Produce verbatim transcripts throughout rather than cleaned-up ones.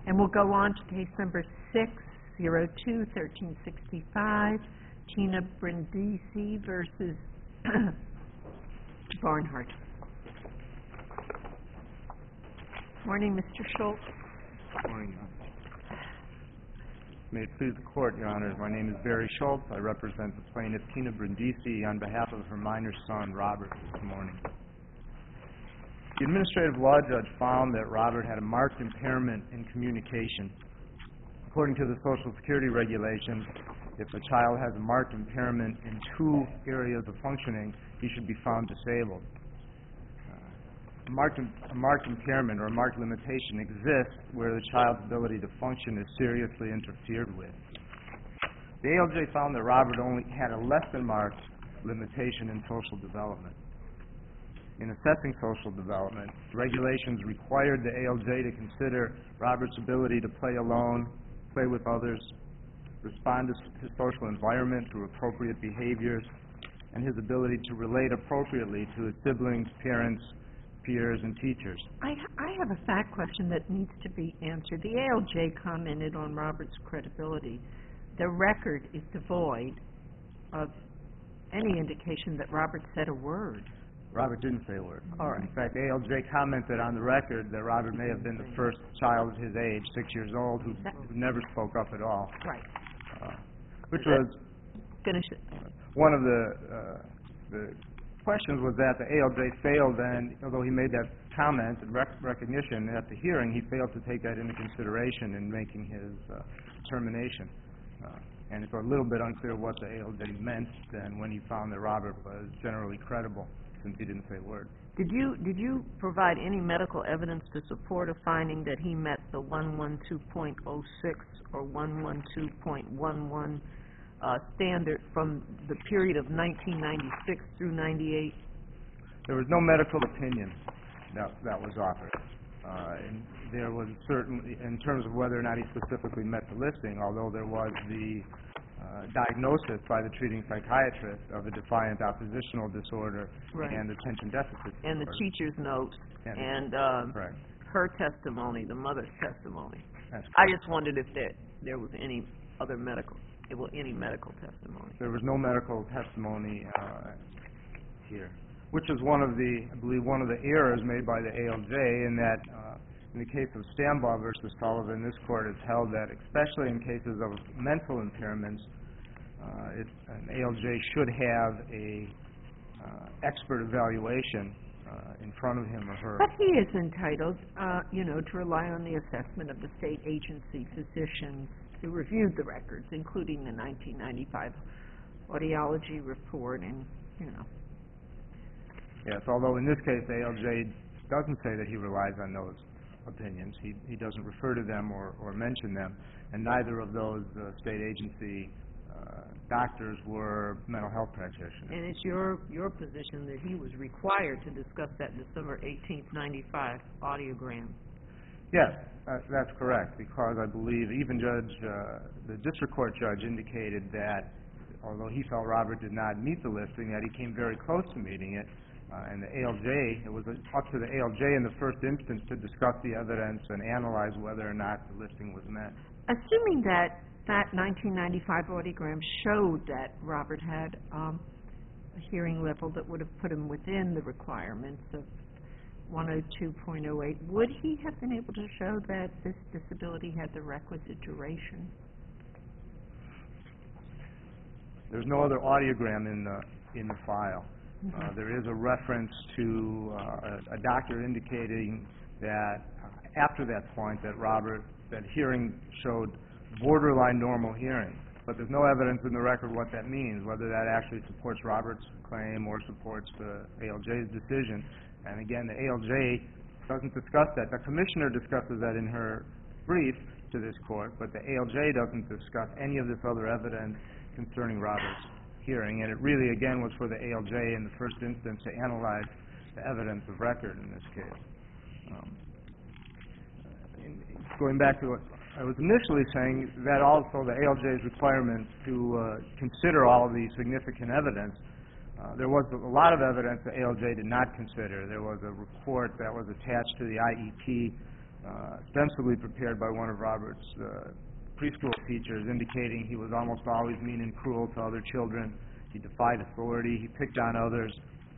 And we'll go on to case number six zero two thirteen sixty-five, Tina Brindisi versus Barnhart. Morning, Mister Schultz. Good morning, Your Honor. May it please the Court, Your Honors, my name is Barry Schultz. I represent the plaintiff, Tina Brindisi, on behalf of her minor son, Robert, this morning. The administrative law judge found that Robert had a marked impairment in communication. According to the Social Security regulations, if a child has a marked impairment in two areas of functioning, he should be found disabled. Uh, a, marked, a marked impairment or a marked limitation exists where the child's ability to function is seriously interfered with. The A L J found that Robert only had a less than marked limitation in social development. In assessing social development, regulations required the A L J to consider Robert's ability to play alone, play with others, respond to his social environment through appropriate behaviors, and his ability to relate appropriately to his siblings, parents, peers, and teachers. I, I have a fact question that needs to be answered. The A L J commented on Robert's credibility. The record is devoid of any indication that Robert said a word. Robert didn't say a word. All right. In fact, A L J commented on the record that Robert may have been the first child his age, six years old, who, who never spoke up at all. Right. Uh, which was Finish it. one of the uh, the questions was that the A L J failed, and although he made that comment and rec recognition at the hearing, he failed to take that into consideration in making his uh, determination. Uh, and it's a little bit unclear what the A L J meant then when he found that Robert was generally credible, since he didn't say a word. Did you did you provide any medical evidence to support a finding that he met the one twelve point oh six or one twelve point one one uh, standard from the period of nineteen ninety-six through ninety-eight? There was no medical opinion that that was offered. Uh, and there was certainly, in terms of whether or not he specifically met the listing, although there was the Uh, diagnosis by the treating psychiatrist of a defiant oppositional disorder right. and attention deficit disorder. And the teacher's notes and, and uh, correct. her testimony, the mother's testimony. That's I just wondered if there, there was any other medical, it was any medical testimony. There was no medical testimony uh, here, which is one of the, I believe, one of the errors made by the A L J in that uh, in the case of Stambaugh versus Sullivan, this court has held that, especially in cases of mental impairments, uh, it, an A L J should have a uh, expert evaluation uh, in front of him or her. But he is entitled, uh, you know, to rely on the assessment of the state agency physicians who reviewed the records, including the nineteen ninety-five audiology report, and you know. Yes, although in this case the A L J doesn't say that he relies on those opinions. He, he doesn't refer to them or, or mention them, and neither of those uh, state agency uh, doctors were mental health practitioners. And it's your, your position that he was required to discuss that December eighteenth, ninety-five audiogram. Yes, uh, that's correct, because I believe even Judge, uh, the district court judge indicated that although he felt Robert did not meet the listing, that he came very close to meeting it. Uh, and the A L J, it was up to the A L J in the first instance to discuss the evidence and analyze whether or not the listing was met. Assuming that that nineteen ninety-five audiogram showed that Robert had um, a hearing level that would have put him within the requirements of one oh two point oh eight, would he have been able to show that this disability had the requisite duration? There's no other audiogram in the, in the file. Uh, there is a reference to uh, a, a doctor indicating that uh, after that point that Robert, that hearing showed borderline normal hearing. But there's no evidence in the record what that means, whether that actually supports Robert's claim or supports the A L J's decision. And again, the A L J doesn't discuss that. The commissioner discusses that in her brief to this court, but the A L J doesn't discuss any of this other evidence concerning Robert's hearing, and it really, again, was for the A L J in the first instance to analyze the evidence of record in this case. Um, in, going back to what I was initially saying, that also the A L J's requirement to uh, consider all of the significant evidence, uh, there was a lot of evidence the A L J did not consider. There was a report that was attached to the I E P uh, ostensibly prepared by one of Robert's uh, preschool teachers, indicating he was almost always mean and cruel to other children. He defied authority. He picked on others.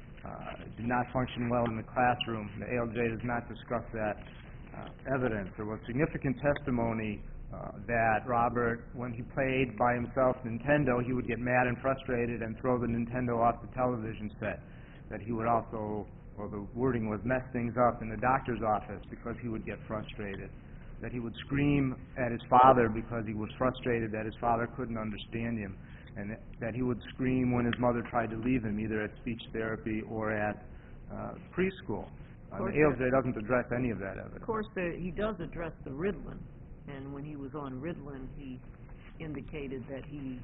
Uh, did not function well in the classroom. The A L J does not discuss that uh, evidence. There was significant testimony uh, that Robert, when he played by himself Nintendo, he would get mad and frustrated and throw the Nintendo off the television set. That he would also, well, the wording was, mess things up in the doctor's office because he would get frustrated. That he would scream at his father because he was frustrated that his father couldn't understand him. And that he would scream when his mother tried to leave him, either at speech therapy or at uh, preschool. Uh, the A L J doesn't address any of that evidence. Of course, the, he does address the Ritalin, and when he was on Ritalin, he indicated that he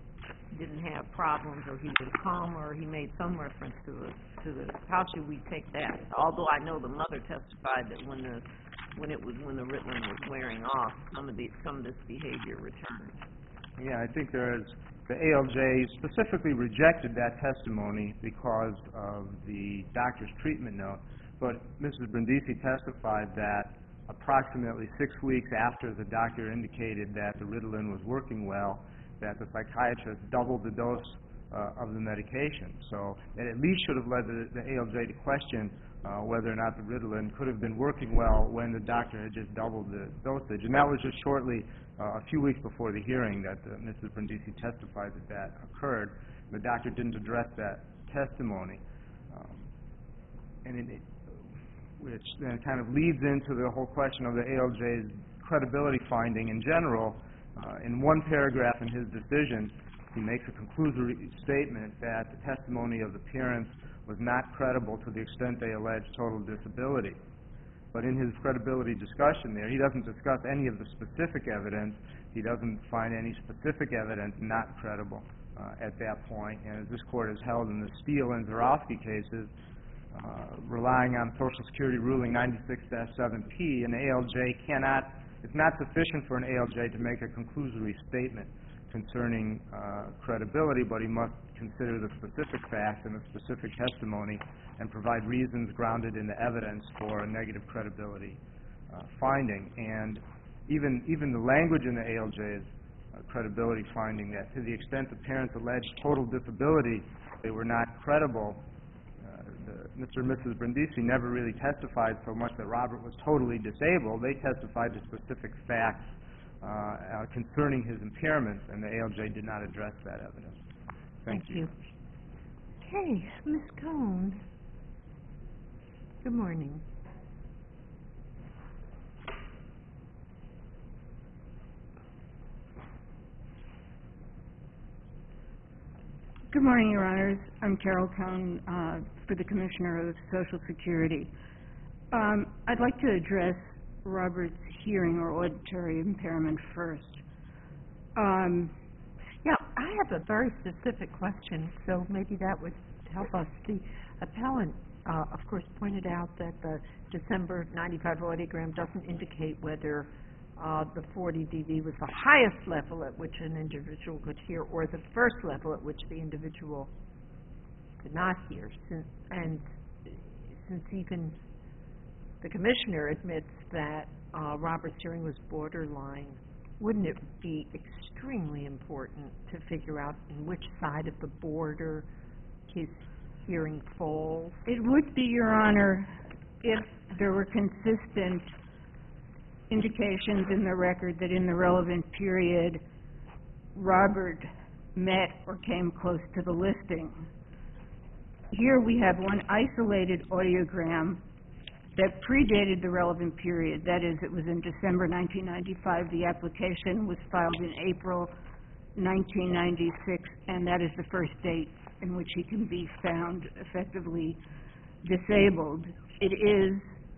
didn't have problems, or he was calm, or he made some reference to the to the. How should we take that? Although I know the mother testified that when the when it was when the Ritalin was wearing off, some of the some of this behavior returned. Yeah, I think there is. The A L J specifically rejected that testimony because of the doctor's treatment note, but Missus Brindisi testified that approximately six weeks after the doctor indicated that the Ritalin was working well, that the psychiatrist doubled the dose uh, of the medication. So it at least should have led the, the A L J to question uh, whether or not the Ritalin could have been working well when the doctor had just doubled the dosage. And that was just shortly, uh, a few weeks before the hearing, that uh, Missus Brindisi testified that that occurred. The doctor didn't address that testimony. Um, and it, it, which then kind of leads into the whole question of the A L J's credibility finding in general. Uh, in one paragraph in his decision, he makes a conclusory statement that the testimony of the parents was not credible to the extent they alleged total disability. But in his credibility discussion there, he doesn't discuss any of the specific evidence. He doesn't find any specific evidence not credible uh, at that point. And as this Court has held in the Steele and Zarowski cases, uh, relying on Social Security ruling ninety-six dash seven P, an A L J cannot, it's not sufficient for an A L J to make a conclusory statement concerning uh, credibility, but he must consider the specific facts and the specific testimony and provide reasons grounded in the evidence for a negative credibility uh, finding. And even even the language in the A L J's uh, credibility finding, that to the extent the parents alleged total disability, they were not credible. Uh, the, Mister and Missus Brindisi never really testified so much that Robert was totally disabled. They testified to specific facts Uh, uh, concerning his impairments, and the A L J did not address that evidence. Thank, Thank you. you. Okay, Miz Cohn. Good morning. Good morning, Your Honors. I'm Carol Cohn uh, for the Commissioner of Social Security. Um, I'd like to address Robert's hearing or auditory impairment first. Um, yeah, I have a very specific question, so maybe that would help us. The appellant, uh, of course, pointed out that the December ninety-five audiogram doesn't indicate whether uh, the forty D B was the highest level at which an individual could hear or the first level at which the individual could not hear. Since, and since even the Commissioner admits that uh, Robert's hearing was borderline, wouldn't it be extremely important to figure out in which side of the border his hearing falls? It would be, Your Honor, if there were consistent indications in the record that in the relevant period Robert met or came close to the listing. Here we have one isolated audiogram that predated the relevant period. That is, it was in December nineteen ninety-five. The application was filed in April nineteen ninety-six, and that is the first date in which he can be found effectively disabled. It is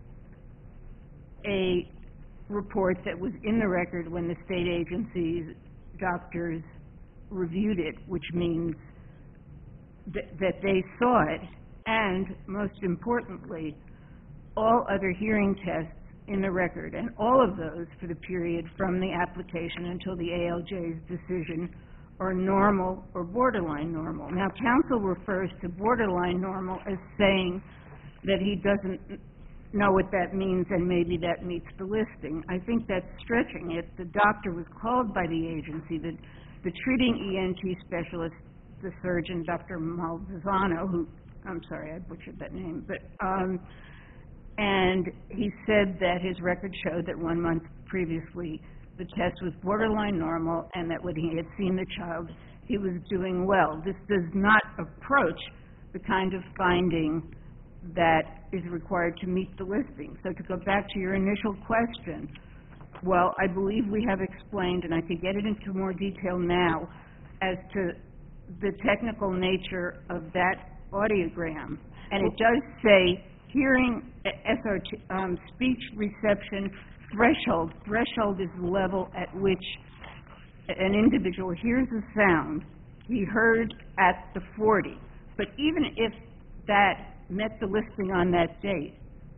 a report that was in the record when the state agency's doctors reviewed it, which means th- that they saw it, and most importantly, all other hearing tests in the record, and all of those for the period from the application until the A L J's decision are normal or borderline normal. Now, counsel refers to borderline normal as saying that he doesn't know what that means, and maybe that meets the listing. I think that's stretching it. The doctor was called by the agency, the, the treating E N T specialist, the surgeon, Doctor Malvizano, who, I'm sorry, I butchered that name, but, um, and he said that his record showed that one month previously the test was borderline normal, and that when he had seen the child, he was doing well. This does not approach the kind of finding that is required to meet the listing. So to go back to your initial question, well, I believe we have explained, and I could get it into more detail now, as to the technical nature of that audiogram. And it does say hearing, S R T, um, speech reception threshold. Threshold is the level at which an individual hears a sound he heard at the forty. But even if that met the listing on that date,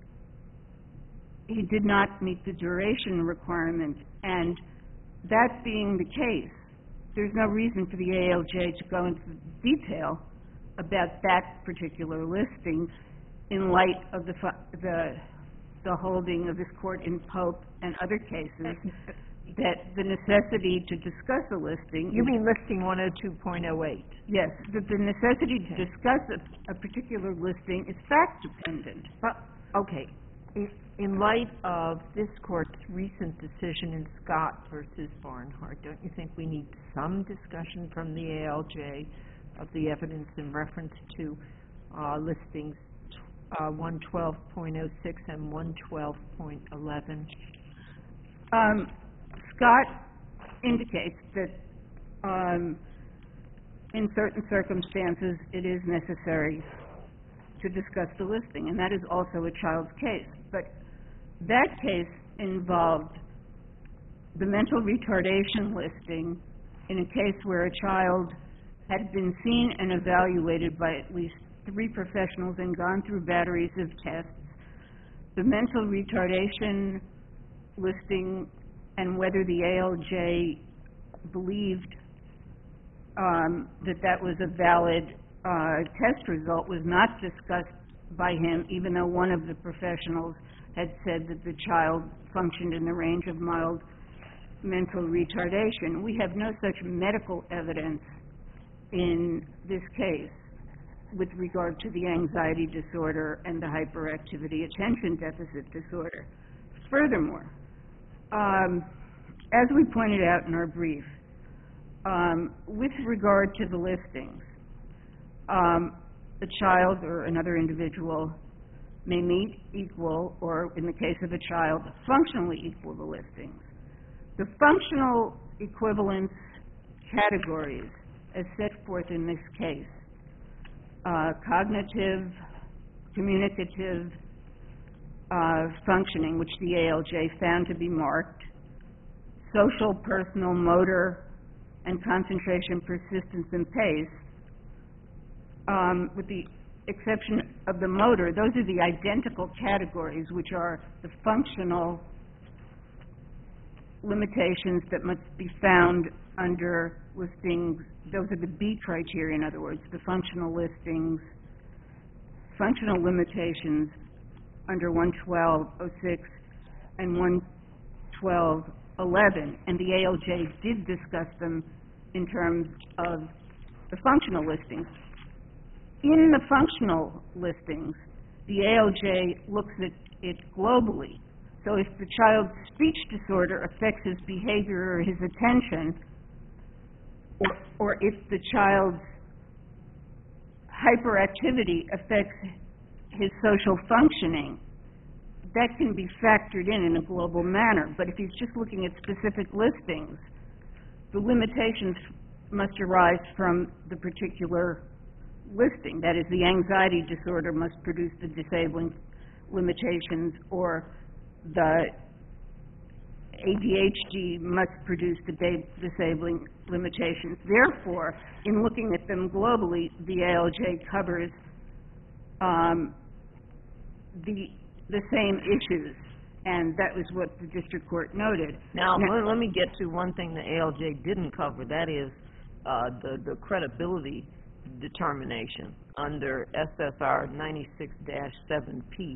he did not meet the duration requirement. And that being the case, there's no reason for the A L J to go into detail about that particular listing in light of the fu- the the holding of this court in Pope and other cases, that the necessity to discuss a listing... You mean listing one oh two point oh eight? Yes, that the necessity to discuss a, a particular listing is fact-dependent. But, okay, in, in light of this court's recent decision in Scott versus Barnhart, don't you think we need some discussion from the A L J of the evidence in reference to uh, listings uh, one twelve point oh six and one twelve point eleven? Um, Scott indicates that um, in certain circumstances it is necessary to discuss the listing, and that is also a child's case. But that case involved the mental retardation listing in a case where a child had been seen and evaluated by at least three professionals and gone through batteries of tests. The mental retardation listing and whether the A L J believed um, that that was a valid uh, test result was not discussed by him, even though one of the professionals had said that the child functioned in the range of mild mental retardation. We have no such medical evidence in this case with regard to the anxiety disorder and the hyperactivity attention deficit disorder. Furthermore, um, as we pointed out in our brief, um, with regard to the listings, um, a child or another individual may meet, equal, or in the case of a child, functionally equal the listings. The functional equivalence categories as set forth in this case, uh, cognitive, communicative, uh, functioning, which the A L J found to be marked, social, personal, motor, and concentration, persistence, and pace, um, with the exception of the motor, those are the identical categories, which are the functional limitations that must be found under listings. Those are the B criteria, in other words, the functional listings, functional limitations under one twelve oh six and one twelve eleven, and the A L J did discuss them in terms of the functional listings. In the functional listings, the A L J looks at it globally. So if the child's speech disorder affects his behavior or his attention, or, or if the child's hyperactivity affects his social functioning, that can be factored in in a global manner. But if he's just looking at specific listings, the limitations must arise from the particular listing. That is, the anxiety disorder must produce the disabling limitations, or the A D H D must produce the disabling limitations. Therefore, in looking at them globally, the A L J covers um, the the same issues, and that was what the district court noted. Now, now let, let me get to one thing the A L J didn't cover, that is uh, the, the credibility determination under S S R ninety-six dash seven P.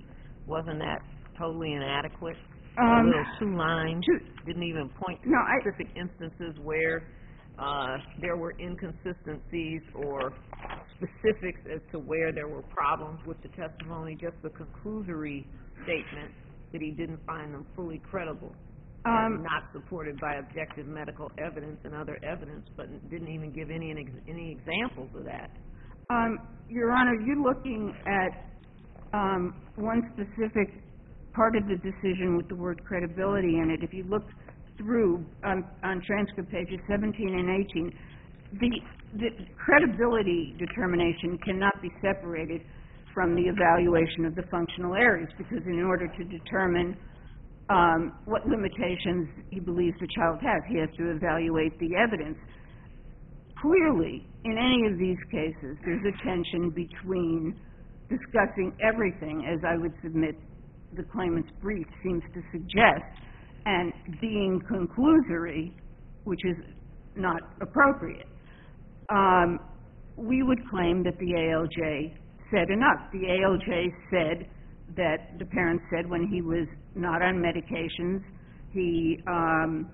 Wasn't that totally inadequate? Um, A little two lines, two- didn't even point to No, I- specific instances where uh, there were inconsistencies or specifics as to where there were problems with the testimony, just the conclusory statement that he didn't find them fully credible, and Um, not supported by objective medical evidence and other evidence, but didn't even give any any examples of that. Um, Your Honor, you're looking at um, one specific part of the decision with the word credibility in it. If you look through um, on transcript pages seventeen and eighteen, the, the credibility determination cannot be separated from the evaluation of the functional areas, because in order to determine um, what limitations he believes the child has, he has to evaluate the evidence. Clearly, in any of these cases, there's a tension between discussing everything, as I would submit the claimant's brief seems to suggest, and being conclusory, which is not appropriate. Um, we would claim that the A L J said enough. The A L J said that the parent said when he was not on medications, he um,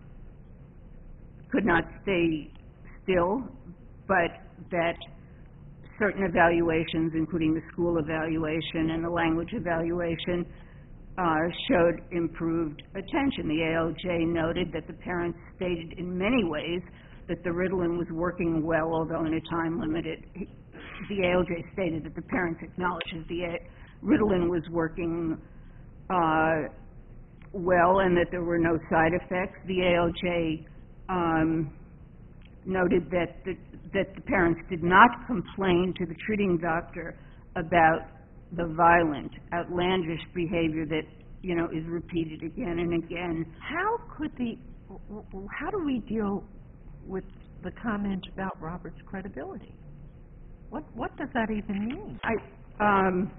could not stay still, but that certain evaluations, including the school evaluation and the language evaluation, uh, showed improved attention. The A L J noted that the parents stated in many ways that the Ritalin was working well, although in a time limited. The A L J stated that the parents acknowledged that the Ritalin was working uh, well and that there were no side effects. The A L J um, noted that the, that the parents did not complain to the treating doctor about the violent, outlandish behavior that, you know, is repeated again and again. How could the, w- w- how do we deal with the comment about Robert's credibility? What what does that even mean? I um,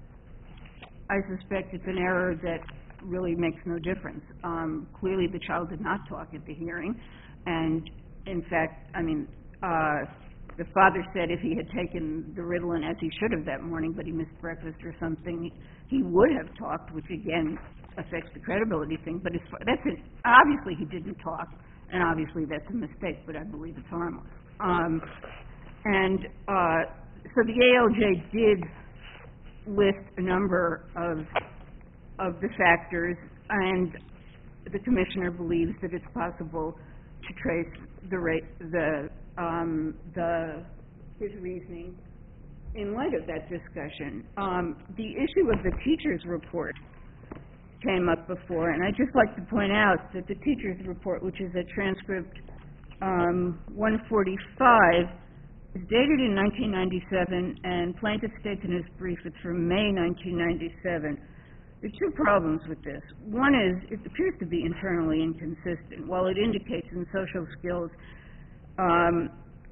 I suspect it's an error that really makes no difference. Um, clearly, the child did not talk at the hearing, and in fact, I mean, uh, the father said if he had taken the Ritalin as he should have that morning, but he missed breakfast or something, he would have talked, which again affects the credibility thing. But as far, that's an, obviously he didn't talk, and obviously that's a mistake. But I believe it's harmless. Um, and uh, so the A L J did list a number of of the factors, and the commissioner believes that it's possible to trace the rate, the um, the his reasoning in light of that discussion. Um, the issue of the teacher's report came up before, and I'd just like to point out that the teacher's report, which is at transcript um, one forty-five, is dated in nineteen ninety-seven, and plaintiff states in his brief it's from May nineteen ninety-seven. There are two problems with this. One is it appears to be internally inconsistent. While it indicates in social skills um,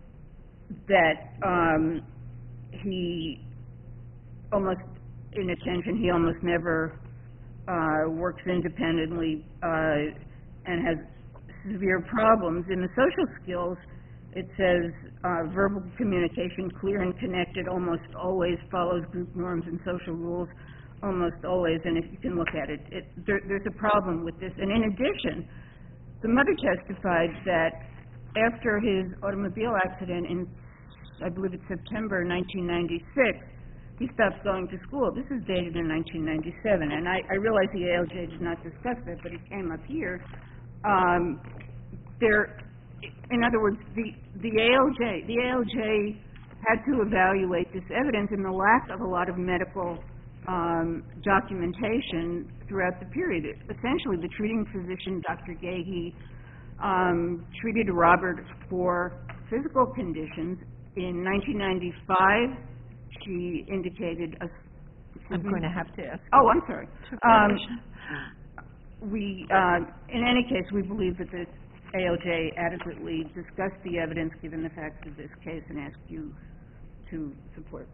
that um, he almost, in attention, he almost never uh, works independently uh, and has severe problems. In the social skills, it says uh, verbal communication, clear and connected, almost always follows group norms and social rules, almost always, and if you can look at it, it there, there's a problem with this. And in addition, the mother testified that after his automobile accident in, I believe it's September nineteen ninety-six, he stopped going to school. This is dated in nineteen ninety-seven, and I, I realize the A L J did not discuss that, but it came up here. Um, there, in other words, the, the A L J, the A L J had to evaluate this evidence in the lack of a lot of medical Um, documentation throughout the period. Essentially, the treating physician, Doctor Gahey, um, treated Robert for physical conditions. In nineteen ninety-five, she indicated a... I'm going to have to ask. Oh, I'm sorry. Um, we, uh, in any case, we believe that the A L J adequately discussed the evidence given the facts of this case and ask you to support.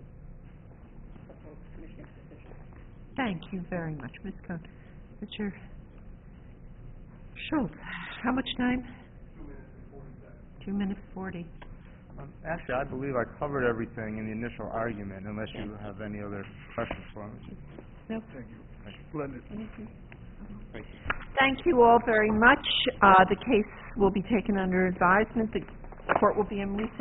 Thank you very much, Miz Cohn. Mister Schultz, how much time? Two minutes forty. Um, actually, I believe I covered everything in the initial argument, unless you have any other questions for me. No. Thank you. Thank you all very much. Uh, the case will be taken under advisement. The court will be in recess.